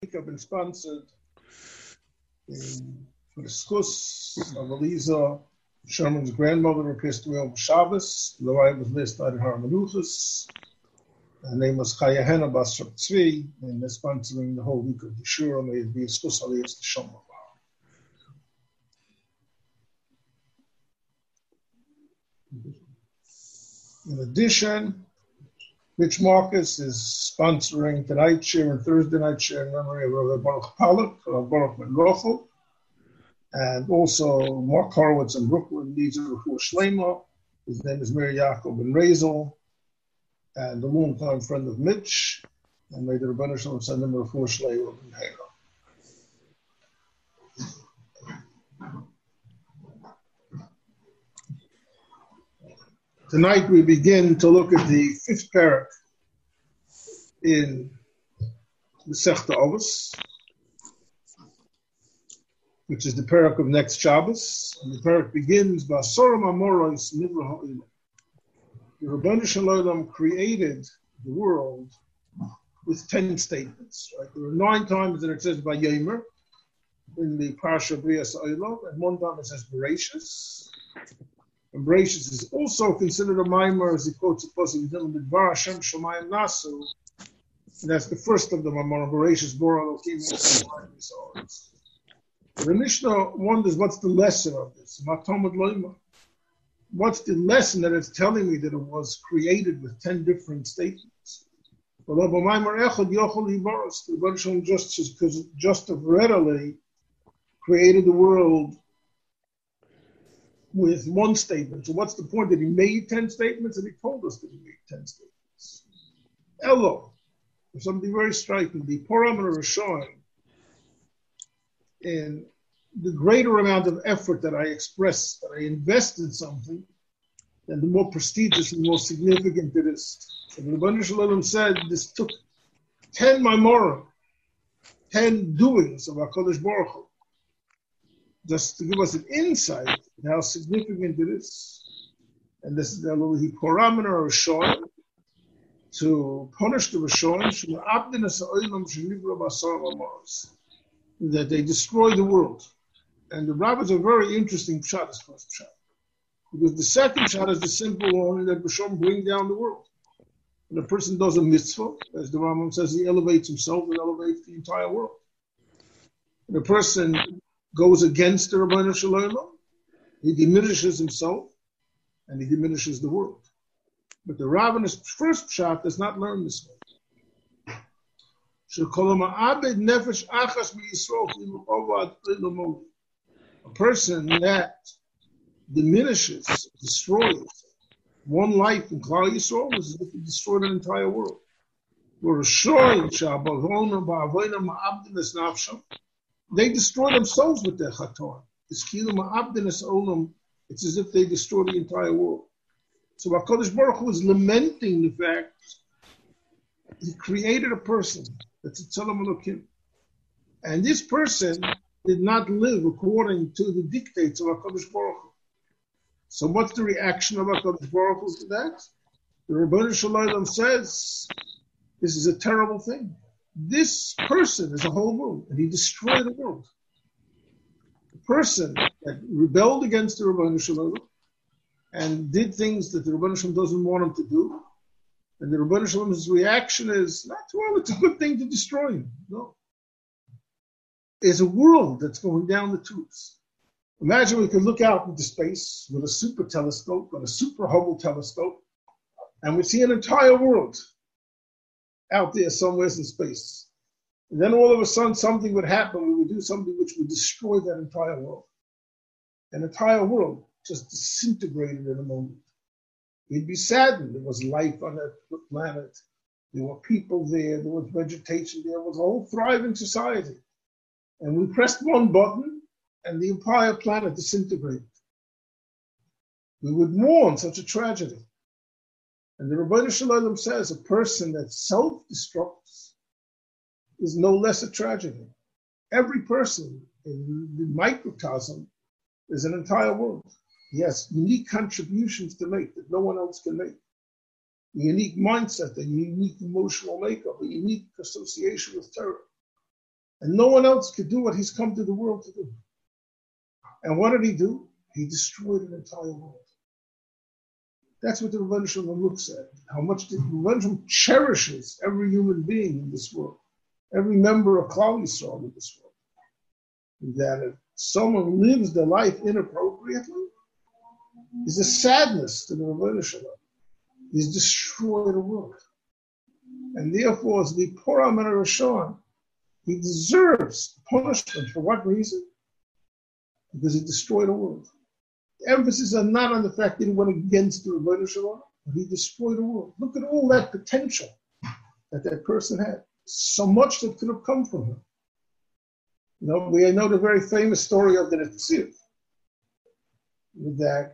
have been sponsored for the Skus of Eliza Sherman's grandmother, Epistorial Shabbos. The wife was listed in Har Menuchas. Her name was Chaya Hena Bas Shab Tzvi, and they're sponsoring the whole week of the Shura. May it be a Skus Aliyas to Shomar. In addition, Rich Marcus is sponsoring tonight's share and Thursday night share in memory of Rabbi Baruch Palak, Rabbi Baruch Ben Rochel, and also Mark Horowitz in Brooklyn needs a refuah shlema. His name is Mary Yaakov Ben Razel, and a longtime friend of Mitch, and may the Rebbeinu Shalom send him a refuah shlema in Hera. Tonight we begin to look at the fifth parak in the Masechta Avos, which is the parak of next Shabbos. And the parak begins by Soram Amoros Nivra Ha'olam. The Rebbeinu Shalom created the world with 10 statements. Right? There are 9 times that it says by Yomer in the Parsha Brias Ha'olam, and 1 time it says Bereshis. And Bereshis is also considered a mimer, as he quotes a pasuk with Dvar Hashem Shomayim Nasu. And that's the first of them, Amar Bereshis Bora Elokim Yisrael Yisrael. The Mishnah wonders what's the lesson of this. What's the lesson that it's telling me that it was created with 10 different statements? The Rebbeinu just readily created the world with 1 statement. So what's the point? That he made 10 statements, and he told us that he made 10 statements. Elo, something very striking. The Purim and Rishon, in the greater amount of effort that I express, that I invest in something, then the more prestigious and more significant it is. So the Rebbeinu Shalom said this took 10 Maimorim, 10 doings of HaKadosh Baruch Hu, just to give us an insight in how significant it is. And this is the Elohi Purim and Rishon, to punish the Rishon, that they destroy the world. And the rabbis are very interesting pshat, this first pshat. Because the second pshat is the simple one that Rishon bring down the world. When a person does a mitzvah, as the Rambam says, he elevates himself and elevates the entire world. When a person goes against the Rebbeinu Shalom, he diminishes himself and he diminishes the world. But the Rabbin's first pshat does not learn this way. A person that diminishes, destroys one life in Klal Yisrael is as if he destroyed an entire world. They destroy themselves with their chator. It's as if they destroy the entire world. So HaKadosh Baruch Hu is lamenting the fact he created a person that's a Tzelem Elokim. And this person did not live according to the dictates of HaKadosh Baruch Hu. So what's the reaction of HaKadosh Baruch Hu to that? The Rebbeinu Shalom says, this is a terrible thing. This person is a whole world, and he destroyed the world. The person that rebelled against the Rebbeinu Shalom and did things that the Rebbeinu Shalom doesn't want him to do, and the Rebbeinu Shalom's reaction is, not, well, it's a good thing to destroy him. No. There's a world that's going down the tubes. Imagine we could look out into space with a super telescope, or a super Hubble telescope, and we see an entire world out there somewhere in space. And then all of a sudden something would happen, we would do something which would destroy that entire world. An entire world just disintegrated in a moment. We'd be saddened. There was life on that planet. There were people there. There was vegetation there. There was a whole thriving society. And we pressed one button, and the entire planet disintegrated. We would mourn such a tragedy. And the Rebbeinu Shalom says a person that self-destructs is no less a tragedy. Every person in the microcosm is an entire world. He has unique contributions to make that no one else can make. A unique mindset, a unique emotional makeup, a unique association with terror. And no one else could do what he's come to the world to do. And what did he do? He destroyed an entire world. That's what the Rebbeinu Shalom looks at. How much the Rebbeinu Shalom cherishes every human being in this world, every member of Klal Yisrael in this world. That if someone lives their life inappropriately, is a sadness to the Rebbeinu Shalom. He's destroyed the world. And therefore, as the Purim and Rishon, he deserves punishment. For what reason? Because he destroyed the world. The emphasis is not on the fact that he went against the Rebbeinu Shalom, but he destroyed the world. Look at all that potential that person had. So much that could have come from him. You know, we know the very famous story of the Netziv, that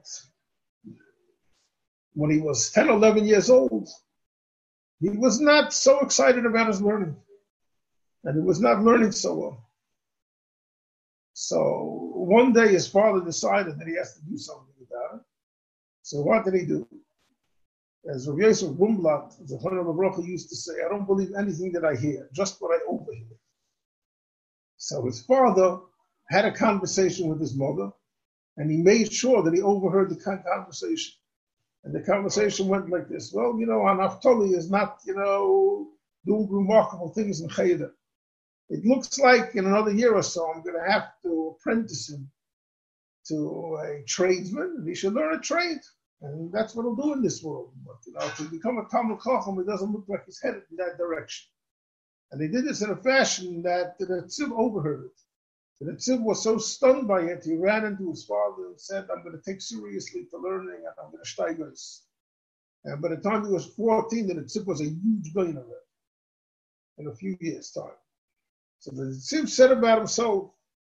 when he was 10, 11 years old, he was not so excited about his learning. And he was not learning so well. So one day his father decided that he has to do something about it. So what did he do? As Rav Yosef Bumblat, the Chonam Avrocha, used to say, I don't believe anything that I hear, just what I overhear. So his father had a conversation with his mother, and he made sure that he overheard the conversation. And the conversation went like this. Well, you know, Naftali is not, you know, doing remarkable things in Cheder. It looks like in another year or so, I'm going to have to apprentice him to a tradesman, and he should learn a trade. And that's what he'll do in this world. But, you know, to become a Talmud Chacham, it doesn't look like he's headed in that direction. And they did this in a fashion that the Netziv overheard it. The Netziv was so stunned by it, he ran into his father and said, I'm going to take seriously to learning, and I'm going to steigers. And by the time he was 14, the Netziv was a huge gain of it in a few years' time. So the Netziv said about himself,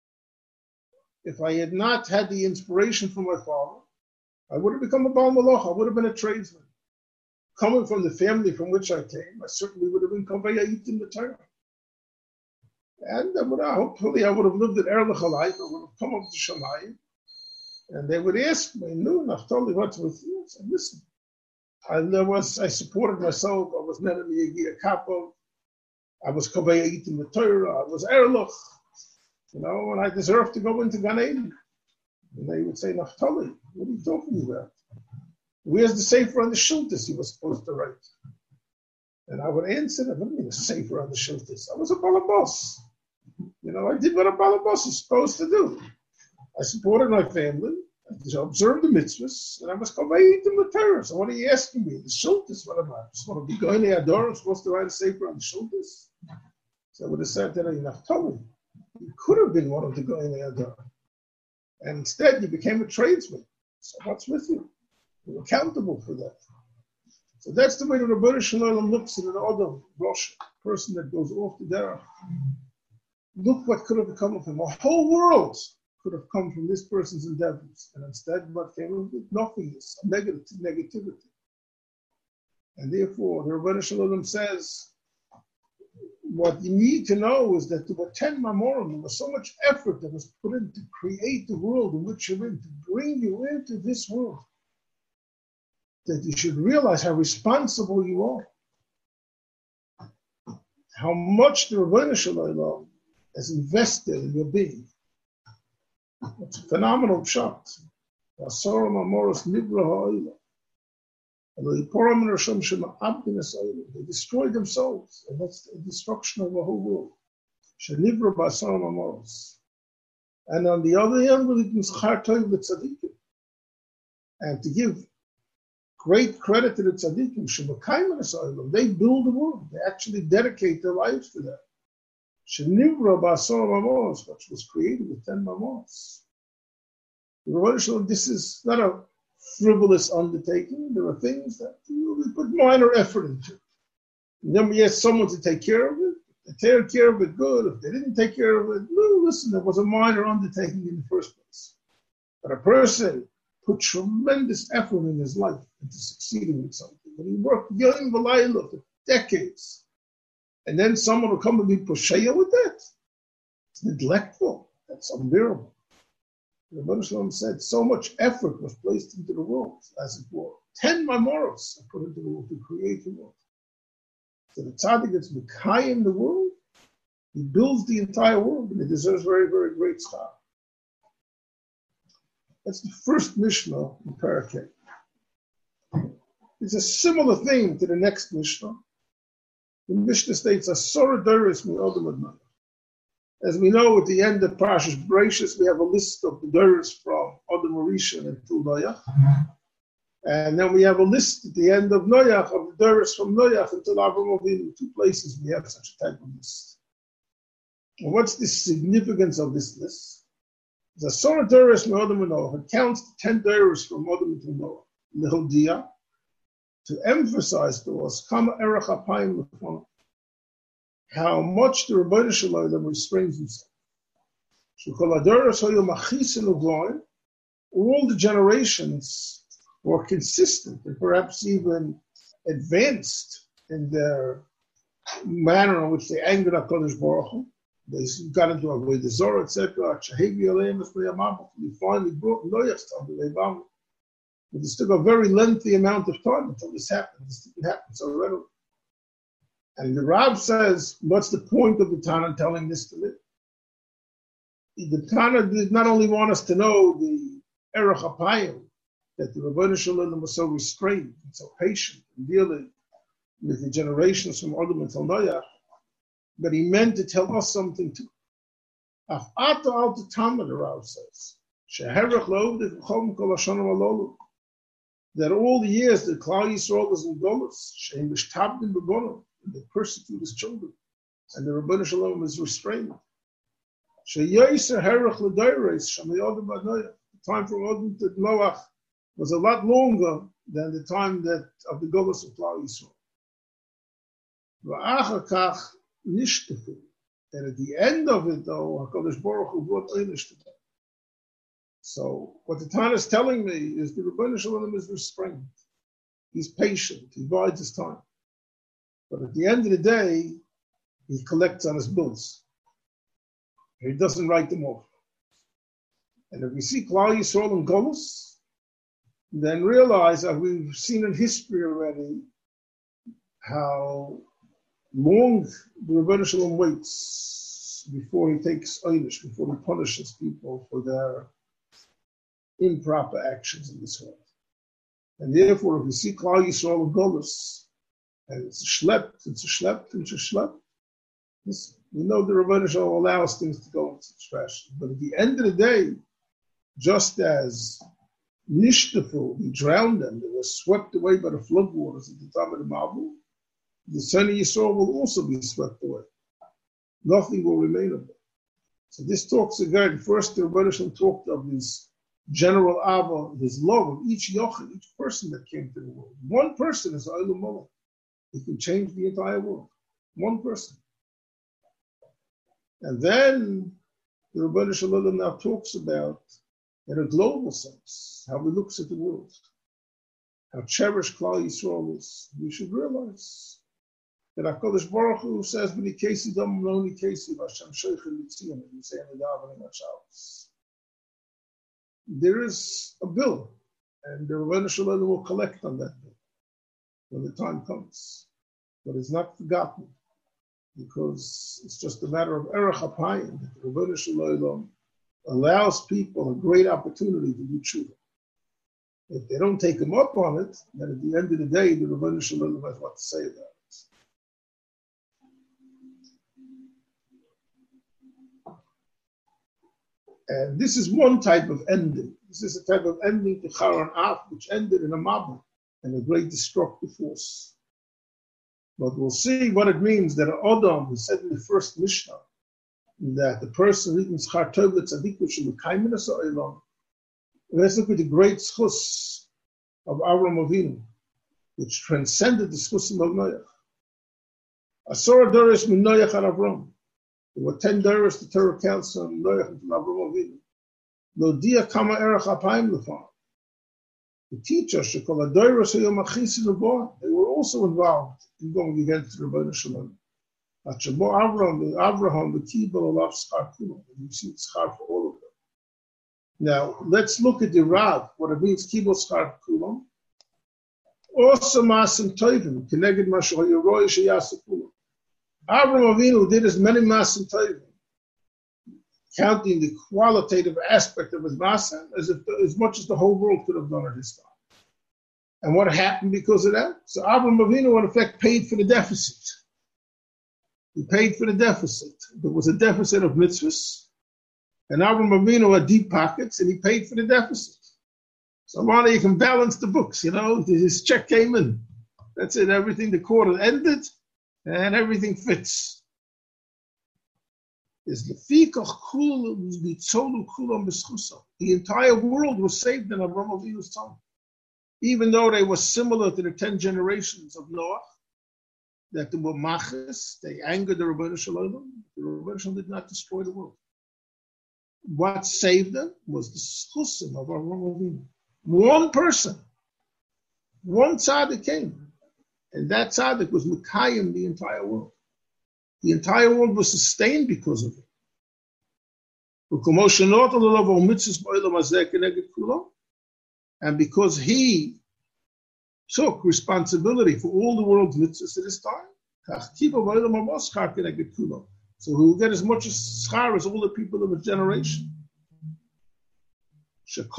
if I had not had the inspiration from my father, I would have become a Baal Malach, I would have been a tradesman. Coming from the family from which I came, I certainly would have been Kavayayit in the Torah. And hopefully I would have lived an Erlich life, I would have come up to Shamayim, and they would ask me, no, Naftali, what's with you? I said, listen, I supported myself, I was Nenemi Yegia Kapov, I was Kavayayit in the Torah, I was Erlich, you know, and I deserved to go into Gan Eden. And they would say, Naftali, what are you talking about? Where's the Sefer on the Shultis he was supposed to write? And I would answer them, what do you mean a Sefer on the Shultis? I was a Balabos. You know, I did what a Balabos is supposed to do. I supported my family, I observed the mitzvahs, and I was Kavayit in the Torah. So what are you asking me? The Shultis, what am I? I just want to be going to Ador, I'm supposed to write a Sefer on the Shultis? So I would have said that, Naftali, you could have been one of the going to Ador. And instead, you became a tradesman. So what's with you? You're accountable for that. So that's the way the Rebbeinu Shalom looks at an other Rosh, person that goes off the derech. Look what could have become of him. A whole world could have come from this person's endeavors. And instead, what came of it? Nothingness, negativity. And therefore, the Rebbeinu Shalom says, what you need to know is that to attend Mamorim, there was so much effort that was put in to create the world in which you're in, to bring you into this world, that you should realize how responsible you are. How much the Rebbeinu Shalom has invested in your being. It's a phenomenal shot. They destroyed themselves, and that's the destruction of the whole world. And on the other hand, and to give great credit to the tzaddikim, they build the world. They actually dedicate their lives to that. Which was created with 10 mamos. This is not a frivolous undertaking. There are things that we put minor effort into. And then we ask someone to take care of it. If they take care of it, good. If they didn't take care of it, no, listen, it was a minor undertaking in the first place. But a person put tremendous effort in his life into succeeding with something. And he worked young Valayla for decades. And then someone will come and be posheya with that. It's neglectful. That's unbearable. The Rebbeinu Shalom said so much effort was placed into the world, as it were. 10 memoros are put into the world to create the world. So the tzaddik that's mekayim the world, He builds the entire world, and he deserves very, very great schar. That's the first Mishnah in Parakeh. It's a similar thing to the next Mishnah. The Mishnah states, Asora Doris mi Odom ad Noach. As we know, at the end of Parashas Bereishis, we have a list of the Doris from Odom Rishon until Noach. And then we have a list at the end of Noach of the Doris from Noach until Avraham Avinu. 2 places we have such a type of list. And what's the significance of this list? The Asora Doris mi Odom ad Noach. It counts the 10 Doris from Odom until Noach. Lehodia, to emphasize to us Kama Erech Apayim Lefanav, how much the Rebbeinu Shalom restrains himself. All the generations were consistent and perhaps even advanced in their manner in which they angered HaKadosh Baruch Hu. They got into Avodah Zarah, etc. We finally brought Noach's time. But this took a very lengthy amount of time until this happened. This didn't happen so readily. And the Rav says, what's the point of the Tana telling this to me? The Tana did not only want us to know the Erech HaPayim, that the Rebbeinu Shalom was so restrained and so patient in dealing with the generations from Adam until Noach, but he meant to tell us something too. Af'ata al Tama, the Rav says, Sheherech lo'ovdeh v'chom kol hashanah alolu, that all the years that Klal Yisrael was in Golus, Shein mishtabdim b'gonim, they persecute his children, and the Rebbeinu Shalom is restrained. Sheyoyser herech l'dayreis shamayodem b'noyach. The time from Adam to Noach was a lot longer than the time that of the Golus of Klal Yisrael. V'achar kach nishtafu. And at the end of it, though, HaKadosh Baruch Hu brought einish to them. So what the Tana is telling me is the Rebbeinu Shalom is restrained. He's patient. He bides his time. But at the end of the day, he collects on his bills. He doesn't write them off. And if we see Klal Yisrael and Golus, then realize that we've seen in history already how long the Rebbeinu Shalom waits before he takes einish, before he punishes people for their improper actions in this world. And therefore, if we see Klal Yisrael and Golus, and it's a schlepp. We know the Rebbeinu Shalom allows things to go in such fashion. But at the end of the day, just as Nishtafu, he drowned them, they were swept away by the floodwaters at the time of the Mabul, the son of Yisrael will also be swept away. Nothing will remain of them. So this talks again, first the Rebbeinu Shalom talked of his general Ava, his love of each Yochid, each person that came to the world. One person is Olam Molech. He can change the entire world. One person. And then the Rebbeinu Shalom now talks about, in a global sense, how he looks at the world, how cherished Klal Yisrael is. We should realize that HaKadosh Baruch Hu says, "B'ni kesi dam noni kesi v'Hashem sheichel mitziyim," and we say in the davening at Shabbos. There is a bill, and the Rebbeinu Shalom will collect on that bill when the time comes. But it's not forgotten, because it's just a matter of Erech HaPayim, that the Rebbeinu Shalom allows people a great opportunity to do tshuva. If they don't take him up on it, then at the end of the day, the Rebbeinu Shalom has what to say about it. And this is one type of ending. This is a type of ending to Charan Af, which ended in a Mabul and a great destructive force. But we'll see what it means that Adam, we said in the first Mishnah, that the person who eats Schar Tov L'Tzadikim Shel Mekayim Es Ha'olam. Let's look at the great schus of Avraham Avinu, which transcended the schusim of Noach. Asor Doros Min Noach Ad Avram. There were 10 Doros the Torah counts on Noach and Avraham Avinu. Lo dia kama erech hapayim lefanav. The teacher shekol hadoros hayu machisin u'bo. They were also involved in going against the Rebbeinu Shalom. At Shabo Avraham v'kibel alav schar kulam. And you see schar for all of them. Now let's look at the Rav. What it means kibel schar kulam. Also masim tovim keneged ma shehayu roy sheyasu kulam. Avraham Avinu did as many masim tovim, counting the qualitative aspect of his masa as much as the whole world could have done at his time. And what happened because of that? So Avraham Avinu, in effect, paid for the deficit. He paid for the deficit. There was a deficit of mitzvahs, and Avraham Avinu had deep pockets, and he paid for the deficit. So you can balance the books, his check came in. That's it, everything, the quarter ended, and everything fits. The entire world was saved in Avraham Avinu's time. Even though they were similar to the 10 generations of Noah, that they were machas, they angered the Rebbeinu Shalom. The Rebbeinu Shalom did not destroy the world. What saved them was the schusim of Avraham Avinu. One person, one tzaddik came, and that tzaddik was Mekayim the entire world. The entire world was sustained because of it. And because he took responsibility for all the world's mitzvahs at his time, so he will get as much schar as all the people of his generation. A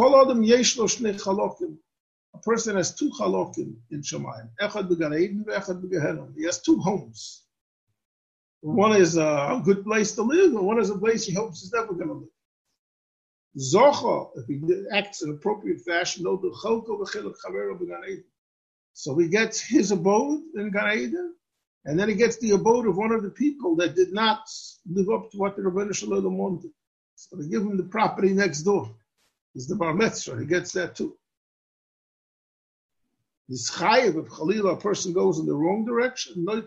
person has two chalokim in Shemayim. Echad b'Gan Eden, echad b'Gehenna. He has two homes. One is a good place to live, and one is a place he hopes he's never going to live. Zocha, if he acts in appropriate fashion, so he gets his abode in Gan Eden, and then he gets the abode of one of the people that did not live up to what the Rebbeinu Shalom wanted. So they give him the property next door. He's the bar mitzvah. He gets that too. This chayiv, if Chalila, a person goes in the wrong direction, he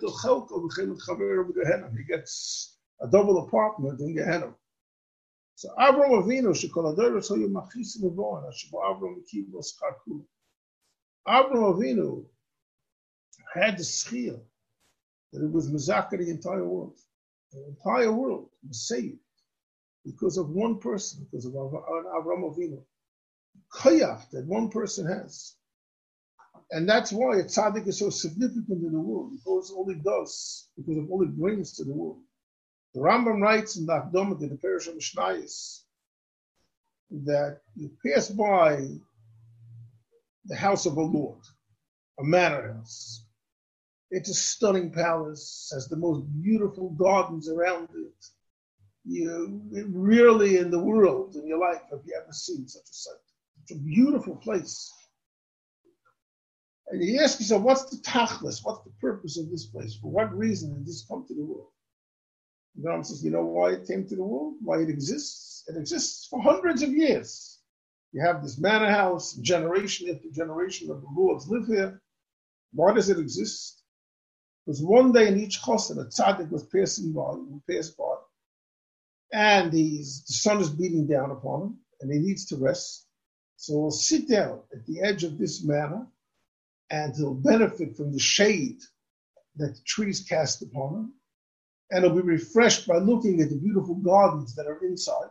gets a double apartment in Gehenna. So Avraham Avinu, Avraham Avinu had the schiyah that it was mezakah the entire world. The entire world was saved because of one person, because of Avraham Avinu. Koyach that one person has. And that's why a tzaddik is so significant in the world, because all he does, because of all it brings to the world. The Rambam writes in the Akdamah in the Parish of Mishnayos that you pass by the house of a lord, a manor house. It's a stunning palace, has the most beautiful gardens around it. You rarely in the world, in your life, have you ever seen such a sight. It's a beautiful place. And you ask yourself, what's the tachlis? What's the purpose of this place? For what reason did this come to the world? The Rambam says, you know why it came to the world? Why it exists? It exists for hundreds of years. You have this manor house, generation after generation of the lords live here. Why does it exist? Because one day in each chosn, a tzaddik was passing by, and the sun is beating down upon him, and he needs to rest. So he'll sit down at the edge of this manor, and he'll benefit from the shade that the trees cast upon him, and he'll be refreshed by looking at the beautiful gardens that are inside.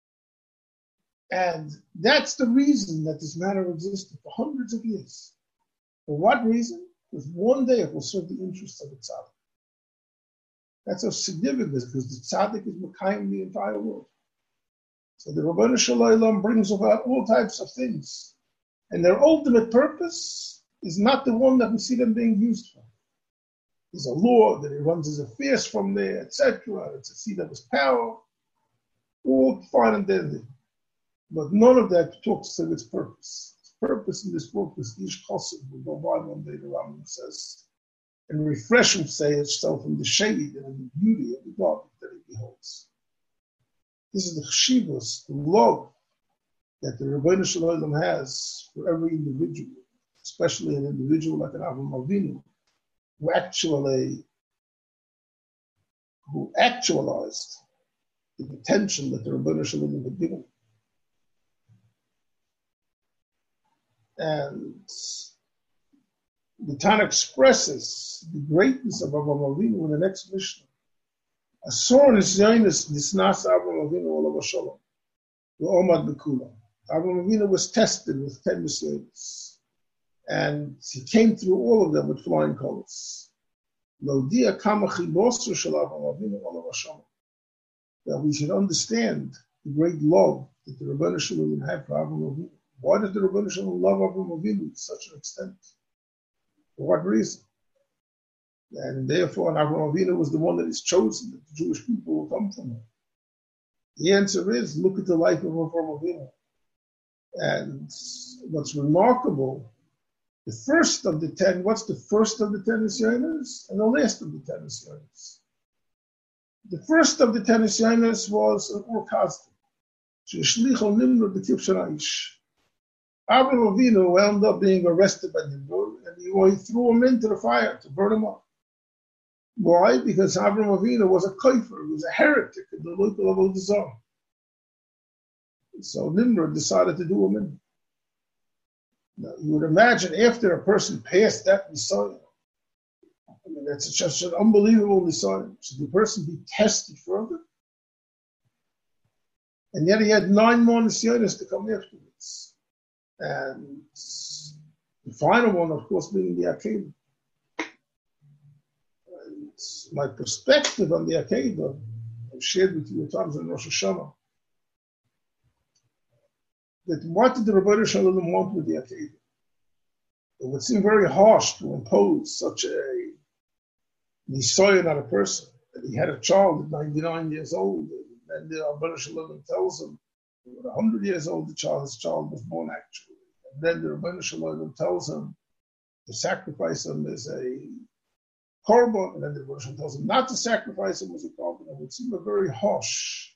And that's the reason that this manor existed for hundreds of years. For what reason? Because one day it will serve the interests of the tzaddik. That's of significance, because the tzaddik is mekayim the entire world. So the Rebbeinu Shalom brings about all types of things, and their ultimate purpose is not the one that we see them being used for. There's a law that he runs his affairs from there, etc. It's a seat of his power, all fine and dandy. But none of that talks to its purpose. Its purpose in this book is each chassid will go by one day, the Rambam says, and refresh himself in the shade and in the beauty of the garden that he beholds. This is the cheshivos, the love that the Rebbeinu Shalom has for every individual, especially an individual like an Avraham Avinu, who actualized the potential that the Rebbeinu Shalom had given. And the Tana expresses the greatness of Avraham Avinu in the next Mishnah. Asor nisyonis nisnas Avraham Avinu olav shalom v'omad b'kula. Avraham Avinu was tested with 10 nisyonis, and he came through all of them with flying colors. that we should understand the great love that the Rebbeinu Shalom had for Avraham Avinu. Why did the Rebbeinu Shalom love Avraham Avinu to such an extent? For what reason? And therefore, Avraham Avinu was the one that is chosen, that the Jewish people will come from him. The answer is, look at the life of Avraham Avinu. And what's remarkable, the first of the 10, what's the first of the 10 Nisyonos? And the last of the 10 Nisyonos. The first of the 10 Nisyonos was an Ur Kasdim. Sheshlicho Nimrod b'Kif Shara'ish. Avraham Avinu wound up being arrested by Nimrod, and he threw him into the fire to burn him up. Why? Because Avraham Avinu was a kafir, he was a heretic in the local of Avodah Zarah. So Nimrod decided to do him in. Now, you would imagine after a person passed that Messiah, I mean, that's just an unbelievable Messiah. Should the person be tested further? And yet he had 9 more Nisyonos to come afterwards. And the final one, of course, being the Akedah. And my perspective on the Akedah, I've shared with you at times in Rosh Hashanah, that what did the Rebbeinu Shalom want with the Akedah? It would seem very harsh to impose such a Nisoyan on a person, that he had a child at 99 years old, and the Rebbeinu Shalom tells him, at 100 years old, his child was born actually. And then the Rebbeinu Shalom tells him to sacrifice him as a korban, and then the Rebbeinu Shalom tells him not to sacrifice him as a korban. It would seem a very harsh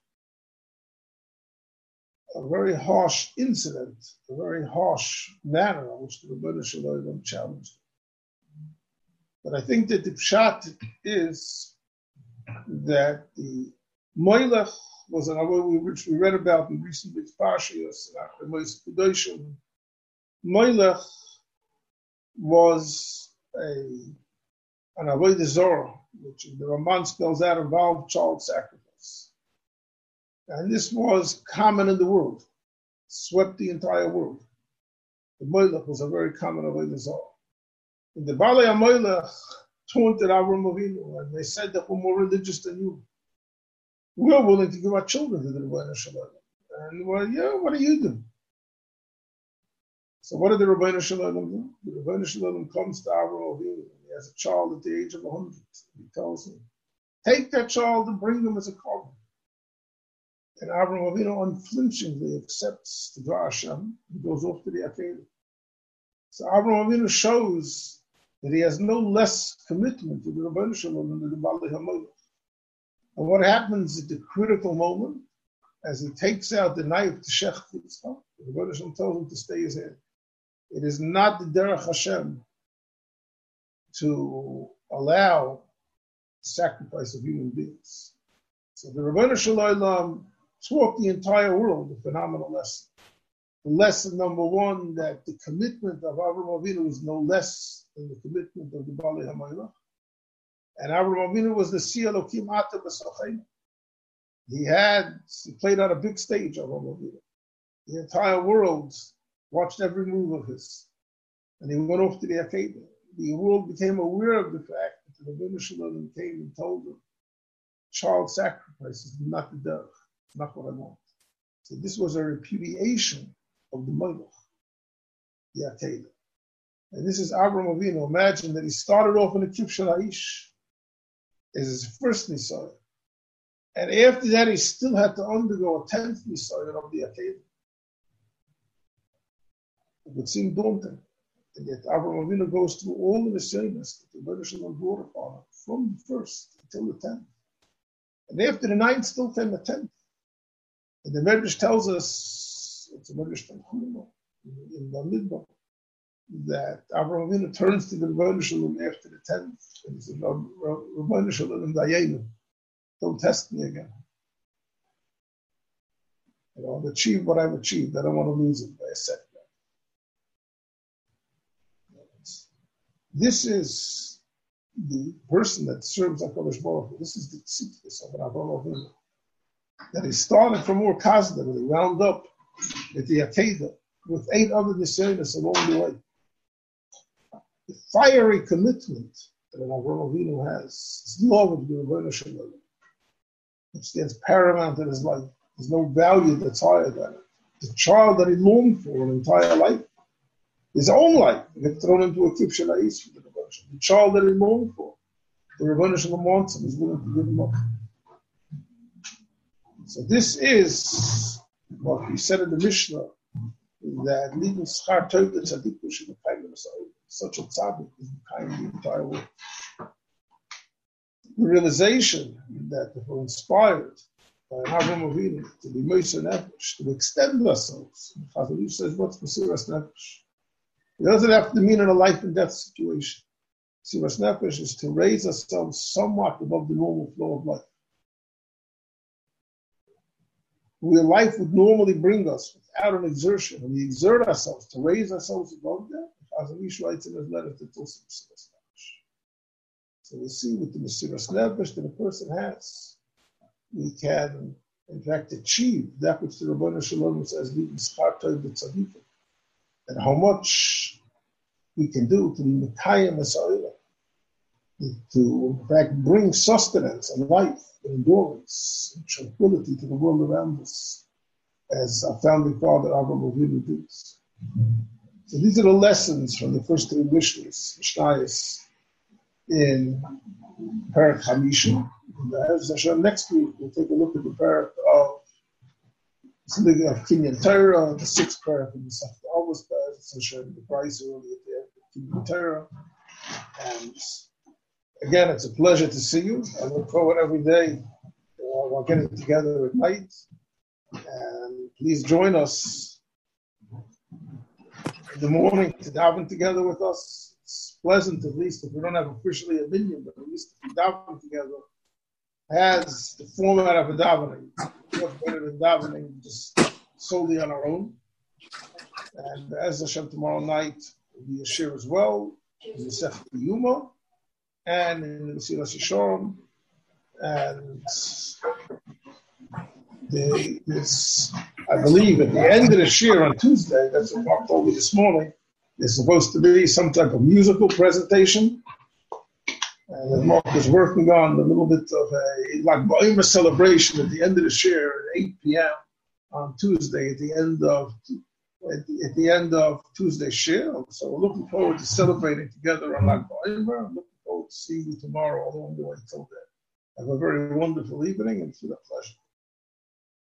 incident, a very harsh manner in which the Rebbeinu Shalom challenged him. But I think that the pshat is that the Moilech was an Avodah which we read about in recent weeks' Parshiyos, Moilech was an Avodah Zorah, which the Ramban spells out involved child sacrifice. And this was common in the world, swept the entire world. The Moilech was a very common Avodah Zorah. And the Balei HaMoilech taunted Avraham Avinu, and they said that we're more religious than you. We're willing to give our children to the Rebbeinu Shalom. And what do you do? So what did the Rebbeinu Shalom do? The Rebbeinu Shalom comes to Avraham Avinu, and he has a child at the age of 100. He tells him, take that child and bring him as a korban. And Avraham Avinu unflinchingly accepts the Dvar Hashem and goes off to the Akedah. So Avraham Avinu shows that he has no less commitment to the Rebbeinu Shalom than the Balei HaMoilech. And what happens at the critical moment, as he takes out the knife to Shech Yitzchak, the Rebbeinu Shalom tells him to stay his hand. It is not the Derech Hashem to allow sacrifice of human beings. So the Rebbeinu Shalom taught the entire world a phenomenal lesson. The lesson number one, that the commitment of Avraham Avinu is no less than the commitment of the Balei HaMoilech. And Avraham Avinu was the Siyah Elokim Ata B'Sachayim. He played on a big stage, Avraham Avinu. The entire world watched every move of his. And he went off to the Akedah. The world became aware of the fact that the Rebbeinu Shalom came and told them, child sacrifice is not the derech, it's not what I want. So this was a repudiation of the Moilech, the Akedah. And this is Avraham Avinu. Imagine that he started off in the Kif Shara'ish as his first Nisyonos. And after that, he still had to undergo a 10th Nisyonos of the Akedah. It would seem daunting. And yet Avraham Avinu goes through all the Nisyonos that the Rebbeinu Shalom brought upon him, from the first until the 10th. And after the 9th, still came the 10th. And the Medrash tells us, it's a Medrash from Chumah, in the Midbar, that Avraham Avinu turns to the Rebbeinu Shalom after the 10th, and he says, Rebbeinu Shalom Dayenu, don't test me again. I've achieved what I've achieved. I don't want to lose it by a setback. This is the person that serves HaKadosh Baruch Hu. This is the tzidkus of Avraham Avinu. That he started from Ur Kasdim, and he wound up at the Akedah with 8 other Nisyonos along the way. The fiery commitment that an Avraham Avinu has is love of the Rebbeinu Shalom. It stands paramount in his life. There's no value that's higher than it. The child that he longed for an entire life, his own life, he gets thrown into a kif shala'is for the Rebbeinu Shalom. The child that he longed for, the Rebbeinu Shalom wants him, he's willing to give him up. So this is what we said in the Mishnah, that leaving schar tov the tzaddik b'shem b'kayim l'sa'il. Such a tzaddik is behind the entire world. The realization that if we're inspired by Avraham Avinu to be Moser Nefesh, to extend ourselves, Chazal Ish says, what's Mesiras Nefesh? It doesn't have to mean in a life and death situation. Mesiras Nefesh is to raise ourselves somewhat above the normal flow of life. Where life would normally bring us without an exertion, and we exert ourselves to raise ourselves above that, Chazal Ish writes in his letter that it's also Mesiras Nefesh. So we see with the Mesiras Nefesh that a person has, we can, in fact, achieve that which the Rebbeinu Shalom says, and how much we can do to be Mekayim Esa'ila, to, in fact, bring sustenance and life and endurance and tranquility to the world around us, as our founding father Avraham Avinu did. So these are the lessons from the first three Mishnayos in Parak Chamisha. Next week we'll take a look at the parak of Kinyan Torah, the sixth parak of the Sefta Avos parak, the price early at the end of Kinyan Torah. And again, it's a pleasure to see you. I look forward every day. We're getting together at night, and please join us in the morning to daven together with us. It's pleasant, at least if we don't have officially a minyan, but at least if we daven together. Has the format of a davening. It's much better than davening just solely on our own. And as Hashem, tomorrow night will be a shir as well, in the Sefta Yuma, and in the Mesilas Yesharim. And I believe at the end of the shir on Tuesday, that's what Mark told me this morning, there's supposed to be some type of musical presentation. And Mark is working on a little bit of a Lag BaOmer celebration at the end of the shir at 8 p.m. on Tuesday at the end of Tuesday's shir. So we're looking forward to celebrating together on Lag BaOmer. I'm looking forward to seeing you tomorrow all along the way till then. Have a very wonderful evening and it's been a pleasure.